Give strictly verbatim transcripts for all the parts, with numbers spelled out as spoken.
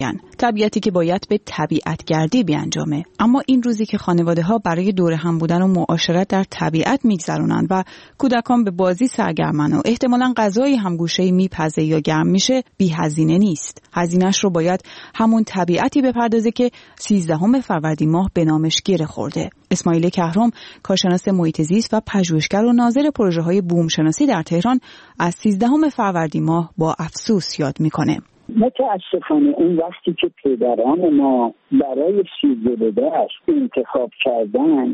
میگن. طبیعتی که باید به طبیعت گردی بیانجامه. اما این روزی که خانواده ها برای دور هم بودن و معاشرت در طبیعت میگذرونن و کودکان به بازی سرگرمن و احتمالاً غذایی هم گوشه‌ای میپزه یا گرم میشه، بی هزینه نیست. هزینه‌اش رو باید همون طبیعتی بپردازه که سیزدهم فروردین ماه به نامش گره خورده. اسماعیل کهرم، کارشناس محیط زیست و پژوهشگر و ناظر پروژه‌های بومشناسی در تهران، از سیزدهم فروردین ماه با افسوس یاد میکنه. متاسفانه اون وقتی که پدران ما برای سیزده دشت انتخاب کردن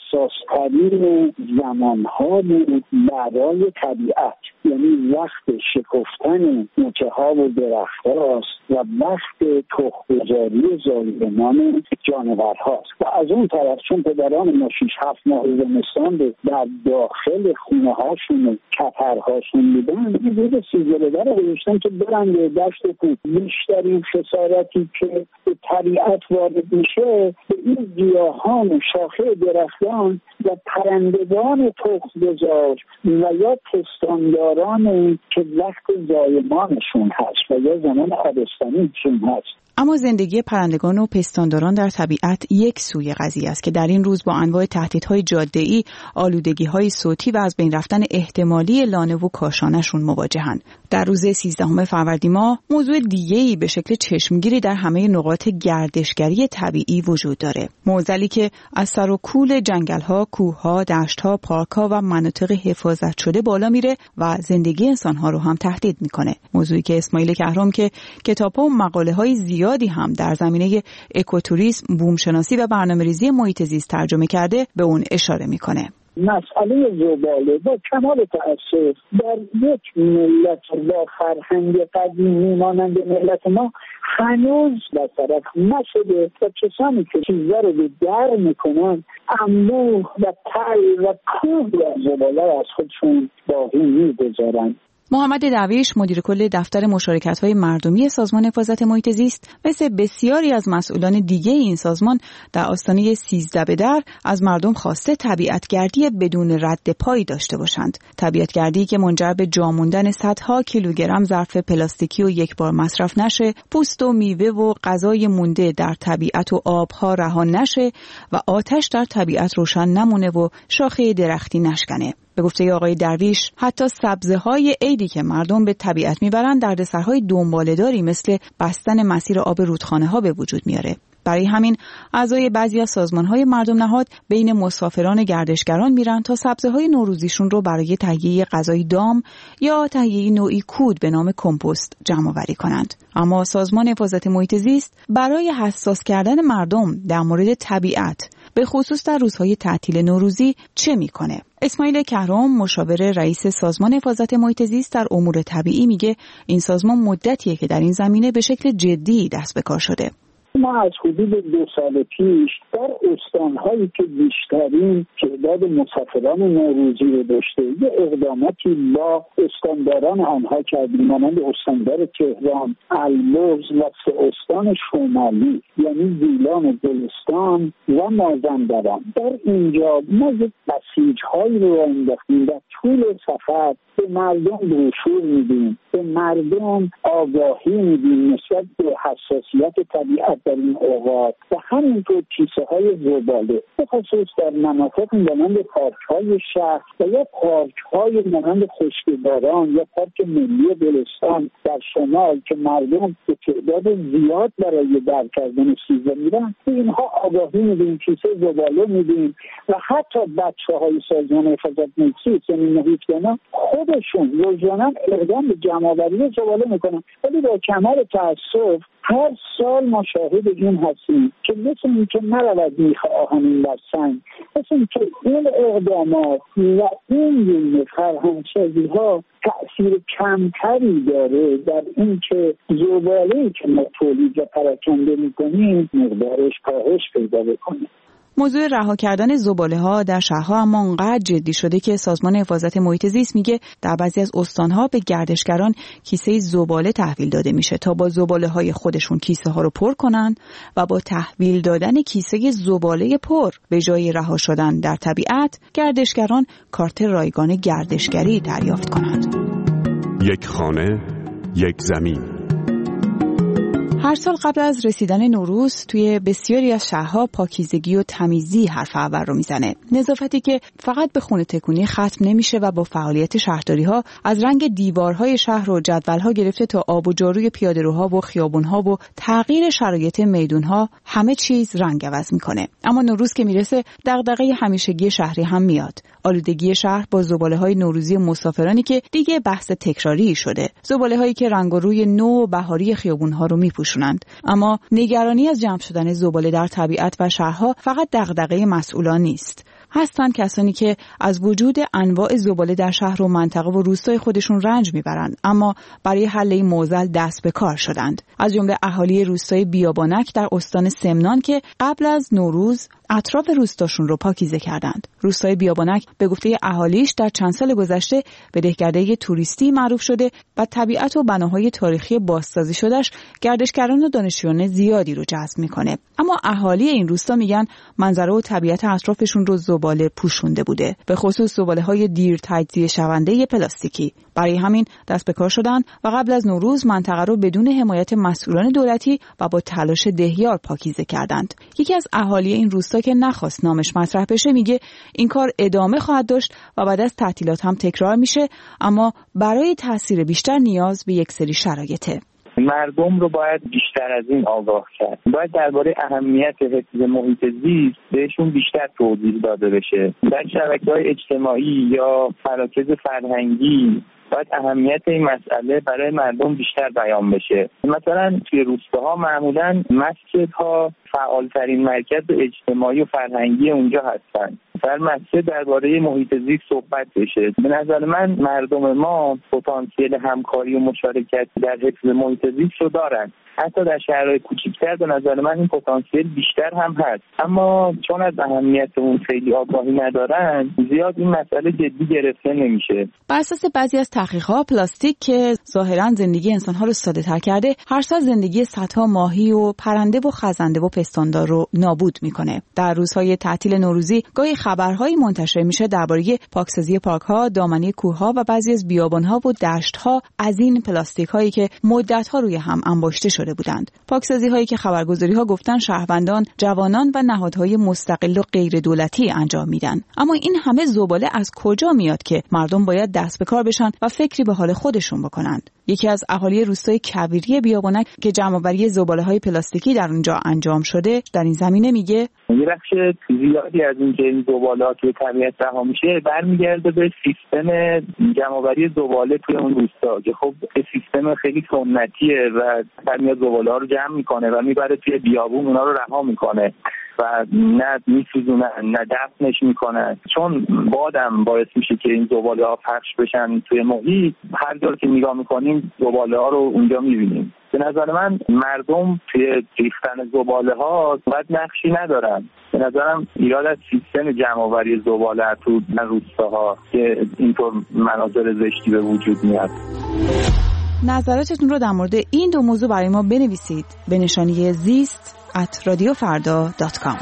حساس‌ترین زمان‌ها بود برای طبیعت، یعنی وقت شکفتن مچه‌ها و درخت‌هاست و وقت تخم‌گذاری زایمان جانورهاست. و از اون طرف چون پدران ما شش هفت ماه زمستان رو در داخل خونه‌هاشون و کپرهاشون بودن، این روز سیزده دشت رو گذاشتن که برن به دشت و کوه. بیشترین خسارتی که به طبیعت وارد میشه به این گیاهان و شاخه درختان و پرندگان تخم‌گذار و یا پستانداران که وقت زایمانشون هست و یا زمان آبستنیشون هست. اما زندگی پرندگان و پستانداران در طبیعت یک سوی قضیه است که در این روز با انواع تهدیدهای جاده‌ای، آلودگی‌های صوتی و از بین رفتن احتمالی لانه و کاشانه‌شون مواجهند. در روز سیزدهم فروردین ماه موضوع دیگه‌ای به شکل چشمگیری در همه نقاط گردشگری طبیعی وجود داره. معضلی که از سر و کول جنگل‌ها، کوه‌ها، دشت‌ها، پارک‌ها و مناطق حفاظت شده بالا میره و زندگی انسان‌ها رو هم تهدید میکنه. موضوعی که اسماعیل کهرم که کتاب‌ها و مقاله‌های زیادی هم در زمینه اکوتوریسم، بومشناسی و برنامه‌ریزی محیط زیست ترجمه کرده به اون اشاره میکنه. مسئله زباله با کمال تأسف در یک ملت با فرهنگ قدیمی مانند ملت ما هنوز برطرف نشده و کسانی که چیزا رو به در میکنن انبوه و تل و کوه از زباله از خودشون باقی میگذارن. محمد درویش، مدیر کل دفتر مشارکت‌های مردمی سازمان حفاظت محیط زیست، مثل بسیاری از مسئولان دیگه این سازمان در آستانه سیزده بدر از مردم خواسته طبیعتگردی بدون رد پایی داشته باشند. طبیعتگردی که منجر به جا موندن صدها کیلوگرم ظرف پلاستیکی و یک بار مصرف نشه، پوست و میوه و غذای مونده در طبیعت و آبها رها نشه و آتش در طبیعت روشن نمونه و شاخه درختی نشکنه. به گفته آقای درویش، حتی سبزه‌های عیدی که مردم به طبیعت میبرند دردسرهای دنباله‌داری مثل بستن مسیر آب رودخانه‌ها به وجود میاره. برای همین اعضای بعضی از سازمان‌های مردم نهاد بین مسافران گردشگران میرن تا سبزه‌های نوروزیشون رو برای تهیه غذای دام یا تهیه نوعی کود به نام کمپوست جمع‌آوری کنند. اما سازمان حفاظت محیط زیست برای حساس کردن مردم در مورد طبیعت به خصوص در روزهای تعطیل نوروزی چه میکنه؟ اسماعیل کهرم، مشاور رئیس سازمان حفاظت محیط زیست در امور طبیعی، میگه این سازمان مدتیه که در این زمینه به شکل جدی دست به کار شده. ما از حدود دو سال پیش در استان‌هایی که بیشترین تعداد مسافران نوروزی رو داشته یه اقداماتی با استانداران آنها کردیم، مانند استاندار تهران، البرز و سه استان شمالی یعنی گیلان و گلستان و مازندران. در اینجا ما یک بسیج‌هایی رو انداختیم در طول سفر به مردم بروشور میدیم، به مردم آگاهی میدیم نسبت به حساسیت طبیعت در این اوقات و همینطور کیسه های زباله به خصوص در مناطق مانند پارک های شهر و یا پارک های مانند خشکباران یا پارک ملی گلستان در شمال که مردم به تعداد زیاد برای در کردن سیزده میرن، به اینها آگاهی میدیم، کیسه زباله میدیم و حتی بچه های سازمان حفاظت محیط زیست یعنی محیط‌دانا خودشون روزانه اقدام به جمع‌آوری زباله میکنن. ولی با کمال تأسف هر سال ما شاهد این هستیم که مثل این که نرود میخ آهنین بر سنگ، مثل این که این اقدامات و این گونه فرهنگسازی ها تأثیر کمتری داره در این که زباله‌ای که ما تولید و پراکنده میکنیم مقدارش کاهش پیدا بکنه. موضوع رها کردن زباله‌ها در شهرها اما انقدر جدی شده که سازمان حفاظت محیط زیست میگه در بعضی از استان‌ها به گردشگران کیسه زباله تحویل داده میشه تا با زباله‌های خودشون کیسه ها رو پر کنن و با تحویل دادن کیسه زباله پر به جای رها شدن در طبیعت گردشگران کارت رایگان گردشگری دریافت کنند. یک خانه، یک زمین. هر سال قبل از رسیدن نوروز توی بسیاری از شهرها پاکیزگی و تمیزی حرف اول رو میزنه. نظافتی که فقط به خونه تکونی ختم نمیشه و با فعالیت شهرداری‌ها از رنگ دیوارهای شهر و جدول‌ها گرفته تا آب و جاروی پیاده‌روها و خیابون‌ها و تغییر شرایط میدون‌ها همه چیز رنگ عوض میکنه. اما نوروز که میرسه دغدغه همیشگی شهری هم میاد. آلودگی شهر با زباله‌های نوروزی مسافرانی که دیگه بحث تکراری شده. زباله‌هایی که رنگ و روی نو و بهاری خیابون‌ها رو میپوشونند. اما نگرانی از جمع شدن زباله در طبیعت و شهرها فقط دغدغه مسئولان نیست. هستند کسانی که از وجود انواع زباله در شهر و منطقه و روستای خودشون رنج میبرند، اما برای حل این معضل دست به کار شدند. از جمله اهالی روستای بیابانک در استان سمنان که قبل از نوروز اطراف روستاشون رو پاکیزه کردند. روستای بیابانک به گفته اهالیش در چند سال گذشته به دهکده توریستی معروف شده و طبیعت و بناهای تاریخی بازسازی شدهش گردشگران و دانشجویان زیادی رو جذب میکنه. اما اهالی این روستا میگن منظره و طبیعت اطرافشون رو زباله پوشونده بوده، به خصوص زباله‌های دیر تجزیه شونده پلاستیکی. برای همین دست به کار شدن و قبل از نوروز منطقه رو بدون حمایت مسئولان دولتی و با تلاش دهیار پاکیزه کردند. یکی از اهالی این روستا که نخواست نامش مطرح بشه میگه این کار ادامه خواهد داشت و بعد از تعطیلات هم تکرار میشه، اما برای تاثیر بیشتر نیاز به یک سری شرایطه. مردم رو باید بیشتر از این آگاه کرد. باید درباره اهمیت حفظ محیط زیست بهشون بیشتر توضیح داده بشه. در شبکه‌های اجتماعی یا مراکز فرهنگی باید اهمیت این مسئله برای مردم بیشتر بیان بشه. مثلا توی روستاها معمولاً مسجدها فعالترین مرکز اجتماعی و فرهنگی اونجا هستن. در مسجد درباره محیط زیست صحبت بشه. به نظر من مردم ما پتانسیل همکاری و مشارکت در حفظ محیط زیست رو دارن. حتی در شهرهای کوچکتر به نظر من این پتانسیل بیشتر هم هست، اما چون از اهمیت اون خیلی آگاهی ندارن زیاد این مسئله جدی گرفته نمیشه. بر اساس بعضی از تحقیق‌ها پلاستیک که ظاهراً زندگی انسان‌ها رو ساده‌تر کرده، هر سال زندگی صدها ماهی و پرنده و خزنده و پستاندار رو نابود میکنه. در روزهای تعطیل نوروزی گاهی خبرهایی منتشر میشه درباره پاکسازی پارک‌ها، دامنه کوه‌ها و بعضی از بیابان‌ها و دشت‌ها از این پلاستیک‌هایی که مدت‌ها روی هم انباشته شده بودند. پاکسازی هایی که خبرگزاری ها گفتن شهروندان، جوانان و نهادهای مستقل و غیر دولتی انجام میدن. اما این همه زباله از کجا میاد که مردم باید دست به کار بشن و فکری به حال خودشون بکنند؟ یکی از اهالی روستای کویری بیابانک که جمع‌آوری زباله‌های پلاستیکی در اونجا انجام شده در این زمینه میگه یه بخش زیادی از این که این زباله‌ها توی طبیعت رها میشه برمیگرده به سیستم جمع‌آوری زباله توی اون روستا که خب سیستم خیلی سنتیه و میاد زباله‌ها رو جمع میکنه و میبره توی بیابون اونا رو رها میکنه و نه میسوزونن نه دفنش میکنن. چون بادم باعث میشه که این زباله‌ها پخش بشن توی محیط، هر جا که نگاه میکنیم زباله‌ها رو اونجا میبینیم. به نظر من مردم توی ریختن زباله‌ها باید نقشی ندارن. به نظرم ایراد از سیستم جمع‌آوری زباله تو روستاها که اینطور مناظر زشتی به وجود میاد. نظراتتون رو در مورد این دو موضوع برای ما بنویسید به نشانی زیست ات رادیو فردا دات کام.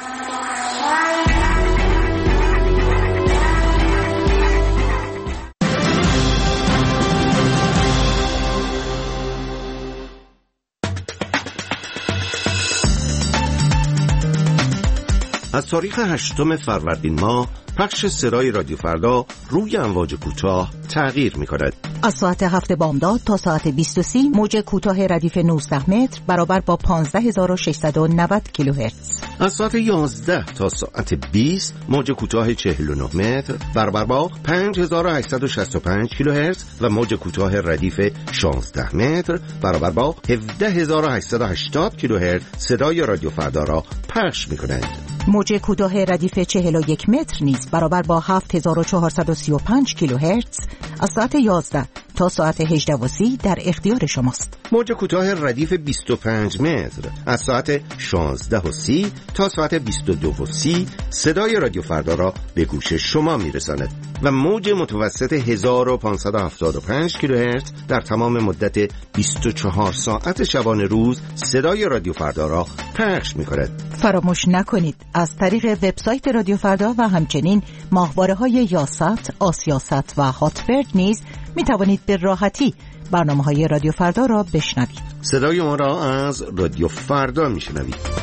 از تاریخ هشتم فروردین ماه پخش سرای رادیو فردا روی امواج کوتاه تغییر می‌کند. از ساعت هفت بامداد تا ساعت بیست و سه موج کوتاه ردیف نوزده متر برابر با پانزده هزار و ششصد و نود کیلوهرتز. از ساعت یازده تا ساعت بیست موج کوتاه چهل و نه متر برابر با پنج هزار و هشتصد و شصت و پنج کیلوهرتز و موج کوتاه ردیف شانزده متر برابر با هفده هزار و هشتصد و هشتاد کیلوهرتز صدای رادیو فردا را پخش می‌کند. موج کوتاه ردیف چهل و یک متر نیز برابر با هفت هزار و چهارصد و سی و پنج کیلوهرتز از ساعت یازده تا ساعت هجده و سی در اختیار شماست. موج کوتاه ردیف بیست و پنج متر از ساعت شانزده و سی تا ساعت بیست و دو و سی صدای رادیو فردا را به گوش شما میرساند و موج متوسط هزار و پانصد و هفتاد و پنج کیلوهرتز در تمام مدت بیست و چهار ساعت شبانه روز صدای رادیو فردا را پخش می‌کند. فراموش نکنید از طریق وبسایت رادیو فردا و همچنین ماهواره‌های یاست، آسیاست و هاتبرد نیز می توانید به راحتی برنامه‌های رادیو فردا را بشنوید. صدای ما را از رادیو فردا میشنوید.